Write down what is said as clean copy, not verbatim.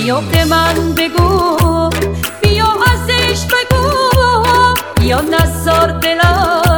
بیا به من بگو، بیا ازش بگو، یا نزار دلم